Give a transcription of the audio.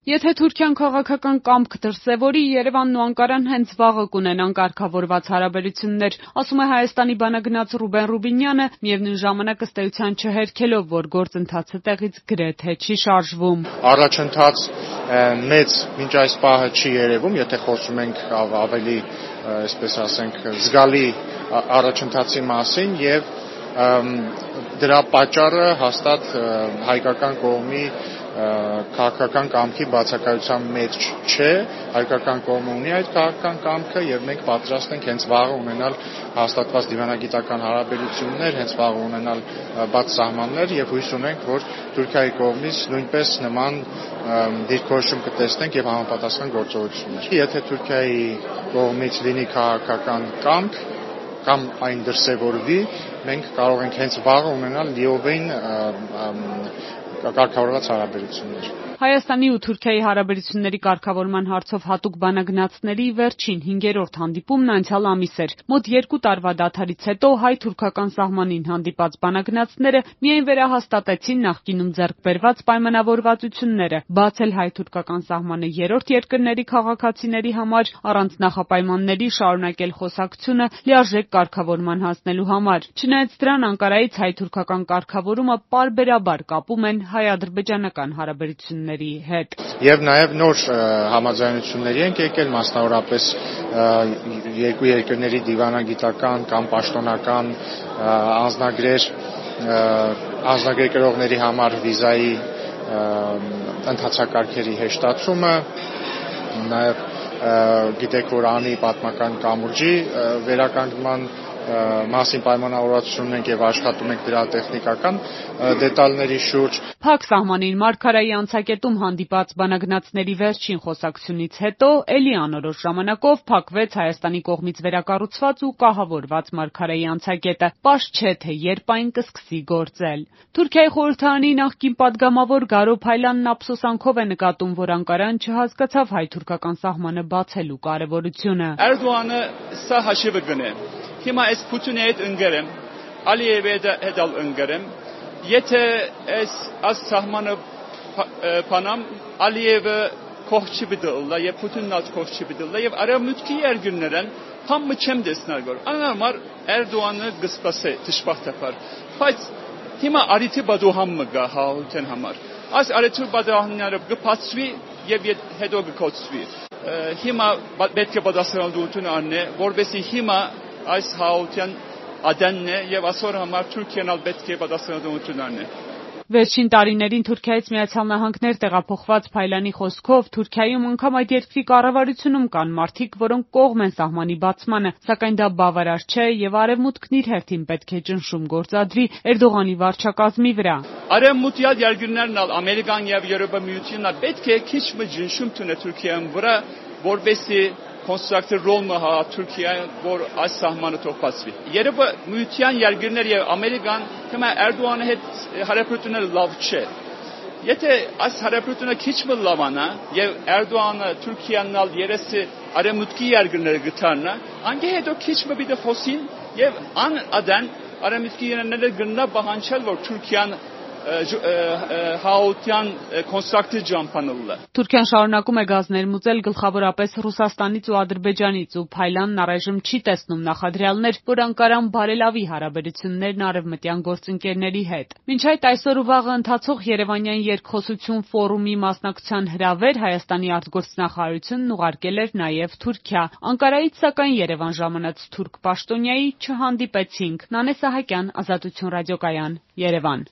Եթե Թուրքիան քաղաքական կամք դրսևորի, Երևանն ու Անկարան հենց վաղը կունենան կարգավորված հարաբերություններ, ասում է Հայաստանի բանագնաց Ռուբեն Ռուբինյանը, միևնույն ժամանակ ըստ էության չհերքելով, որ գործընթացը տեղից գրեթե չի շարժվում։ Առաջընթաց մեծ մինչ այս պահը չի երևում, եթե խոսում ենք ավելի, այսպես ասենք, զգալի առաջընթացի մասին եւ դրա պատճառը հաստատ հայկական կողմի քաղաքական կամքի բացակայության մեջ չէ, հայկական կողմը ունի այդ քաղաքական կամքը եւ մենք պատրաստ ենք հենց վաղը ունենալ հաստատված դիվանագիտական հարաբերություններ, հենց վաղը ունենալ բաց սահմաններ եւ հույս ունենք, որ Թուրքիայի կողմից նույնպես նման դիրքորոշում կտեսնենք եւ համապատասխան գործողություններ։ Եթե Թուրքիայի կողմից լինի քաղաքական կամք կամ այն դրսևորվի, մենք կարող ենք հենց վաղը ունենալ լիովին կարգավորված հարաբերություններ։ Հայաստանի ու Թուրքիայի հարաբերությունների կարգավորման հարցով հատուկ բանագնացների վերջին 5-րդ հանդիպումն անցյալ ամիս էր։ Մոտ 2 տարվա դադարից հետո հայ-թուրքական սահմանին հանդիպած բանագնացները միայն վերահաստատեցին նախկինում ձեռք բերված պայմանավորվածությունները, բացել հայ-թուրքական սահմանը երրորդ երկրների քաղաքացիների համար առանց նախապայմանների շարունակել խոսակցությունը լիարժեք կարգավորման հասնելու համար։ Չնայած դրան Անկարայից հայ-թուրքական կարգավորումը պարբերաբար կապում են հայ-ադրբեջանական հարաբերությունների հետ։ Եվ նաև նոր համաձայնությունների ենք եկել, մասնավորապես երկու երկրների դիվանագիտական կամ պաշտոնական անձնագրեր կրողների համար վիզայի ընթացակարգերի հեշտացումը, նաև գիտեք, որ անի պատմական կամուրջի վերականգնման մասին պայմանավորվածություն ենք եւ աշխատում ենք դրա տեխնիկական դետալների շուրջ։ Փակ սահմանին Մարգարայի անցակետում հանդիպած բանագնացների վերջին խոսակցությունից հետո էլի անորոշ ժամանակով փակվեց Հայաստանի կողմից վերակառուցված ու կահավորված Մարգարայի անցակետը։ Պարզ չէ, թե երբ այն կսկսի գործել։ Թուրքիայի խորհրդարանի նախկին падգամավոր Գարո Փայլանն ափսոսանքով է նկատում, որ Անկարան չհասկացավ հայ-թուրքական սահմանը բացելու կարևորությունը։ Էրդողանը սա հաշիվը գնե։ Հիմա այս Պուտինի հետ ընկերեմ, Ալիևի հետ ընկերեմ, եթե այս սահմանը փանամ, Ալիևը կողք չի բդլա եւ Պուտինն ալ կողք չի բդլա եւ արևմուտքի երկրներն համը չեմ դեսնալ որ անհամար Էրդողանը գսպասե դժբախտաբար, բայց հիմա արիթի բադոհամը գա հաղթեն համար։ Այս արիթի բադոհամները կփածվի եւ հետո կկոչվի։ Հիմա պետք է պատասխանատվություն առնե, որովհետեւ հիմա այս հաղթյան ադենն է եւ ասոր համար Թուրքիան ալ պետք է պատասխանատվություն առնե։ Վերջին տարիներին Թուրքիայից Միացյալ Նահանգներ տեղափոխված Փայլանի խոսքով Թուրքիայում անգամ այդ երկրի կառավարությունում կան մարդիկ, որոնք կողմ են սահմանի բացմանը, սակայն դա բավարար չէ եւ արևմուտքն իր հերթին պետք է ճնշում գործադրի Էրդողանի վարչակազմի վրա։ Արևմուտքյալ երկրներն ալ Ամերիկան եւ Եվրոպամիությունն պետք է քիչ ճնշում տունե Թուրքիայում վրա, որովհետեւ կոնստրուկտիվ ռոլը հա Թուրքիան որ այս սահմանը թողածվի։ Եվրոպամիության երկրներ եւ Ամերիկան հիմա Էրդողանի հետ հարաբերությունները լավ չէ։ Եթե այս հարաբերությունը քիչ լավանա եւ Էրդողանը Թուրքիանն ալ երեսի արևմուտքի երկրները գտանա, անգե հետո քիչ մը խոսին եւ ադան արևմուտքի երկրները գնա բանջալ որ Թուրքիան հաուտյան կոնստրուկտիվ ջամփանուլը։ Թուրքիան շարունակում է գազ ներմուծել գլխավորապես Ռուսաստանից ու Ադրբեջանից ու Փայլանն առայժմ չի տեսնում նախադրյալներ, որ Անկարան բարելավի հարաբերություններն արևմտյան գործընկերների հետ։ Մինչ այդ այսօր ու վաղը ընթացող Երևանյան երկխոսություն ֆորումի մասնակցության հրավեր Հայաստանի արտգործնախարարությունն ուղարկել էր նաև Թուրքիա։ Անկարայից սակայն Երևան ժամանած թուրք պաշտոնյայի չհանդիպեցինք։ Նանե Սահակյան, Ազատություն ռադիոկայան, Երևան։